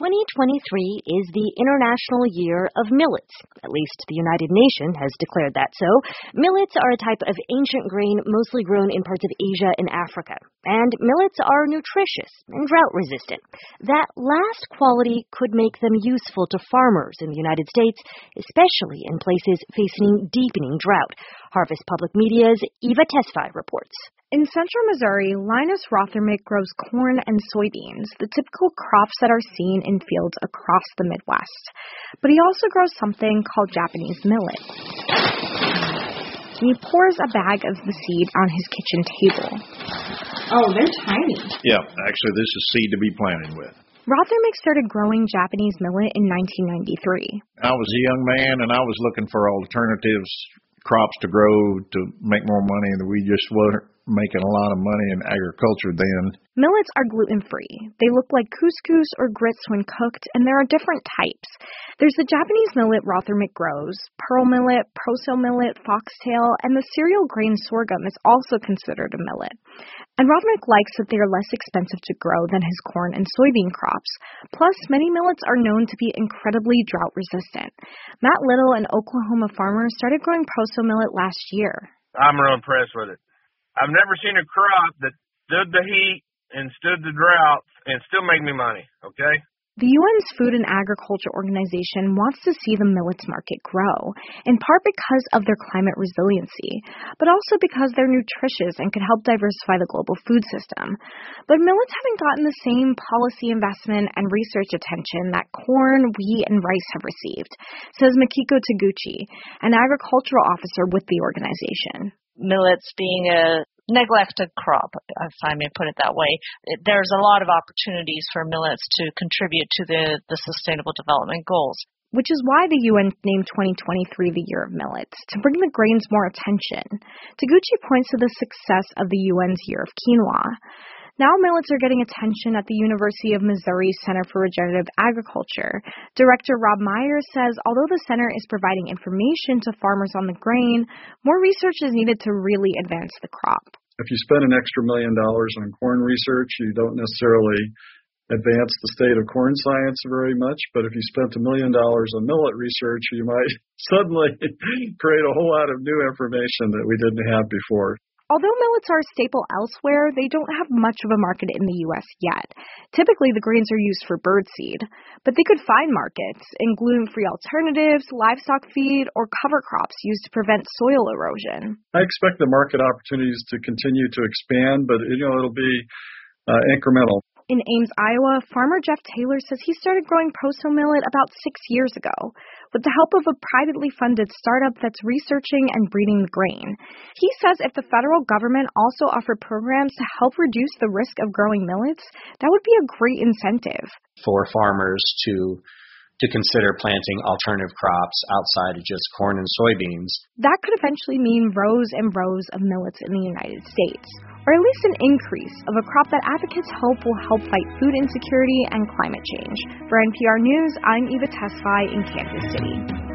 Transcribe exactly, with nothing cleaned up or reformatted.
twenty twenty-three is the International Year of Millets. At least the United Nations has declared that so. Millets are a type of ancient grain mostly grown in parts of Asia and Africa. And millets are nutritious and drought-resistant. That last quality could make them useful to farmers in the United States, especially in places facing deepening drought. Harvest Public Media's Eva Tesfaye reports. In central Missouri, Linus Rothermick grows corn and soybeans, the typical crops that are seen in fields across the Midwest. But he also grows something called Japanese millet. He pours a bag of the seed on his kitchen table. Oh, they're tiny. Yeah, actually, this is seed to be planted with. Rothermick started growing Japanese millet in nineteen ninety-three. I was a young man, and I was looking for alternatives, crops to grow to make more money, and we just weren't making a lot of money in agriculture then. Millets are gluten-free. They look like couscous or grits when cooked, and there are different types. There's the Japanese millet Rothermick grows, pearl millet, proso millet, foxtail, and the cereal grain sorghum is also considered a millet. And Rothermick likes that they are less expensive to grow than his corn and soybean crops. Plus, many millets are known to be incredibly drought-resistant. Matt Little, an Oklahoma farmer, started growing proso millet last year. I'm real impressed with it. I've never seen a crop that stood the heat and stood the drought and still make me money, okay? The U N's Food and Agriculture Organization wants to see the millets market grow, in part because of their climate resiliency, but also because they're nutritious and could help diversify the global food system. But millets haven't gotten the same policy investment and research attention that corn, wheat, and rice have received, says Makiko Taguchi, an agricultural officer with the organization. Millets being a neglected crop, if I may put it that way. There's a lot of opportunities for millets to contribute to the, the Sustainable Development Goals. Which is why the U N named twenty twenty-three the Year of Millets, to bring the grains more attention. Taguchi points to the success of the U N's Year of Quinoa. Now millets are getting attention at the University of Missouri Center for Regenerative Agriculture. Director Rob Myers says although the center is providing information to farmers on the grain, more research is needed to really advance the crop. If you spend an extra million dollars on corn research, you don't necessarily advance the state of corn science very much, but if you spent a million dollars on millet research, you might suddenly create a whole lot of new information that we didn't have before. Although millets are a staple elsewhere, they don't have much of a market in the U S yet. Typically, the grains are used for birdseed, but they could find markets in gluten-free alternatives, livestock feed, or cover crops used to prevent soil erosion. I expect the market opportunities to continue to expand, but you know it'll be uh, incremental. In Ames, Iowa, farmer Jeff Taylor says he started growing proso millet about six years ago with the help of a privately funded startup that's researching and breeding the grain. He says if the federal government also offered programs to help reduce the risk of growing millets, that would be a great incentive for farmers to to consider planting alternative crops outside of just corn and soybeans. That could eventually mean rows and rows of millets in the United States, or at least an increase of a crop that advocates hope will help fight food insecurity and climate change. For N P R News, I'm Eva Tesfaye in Kansas City.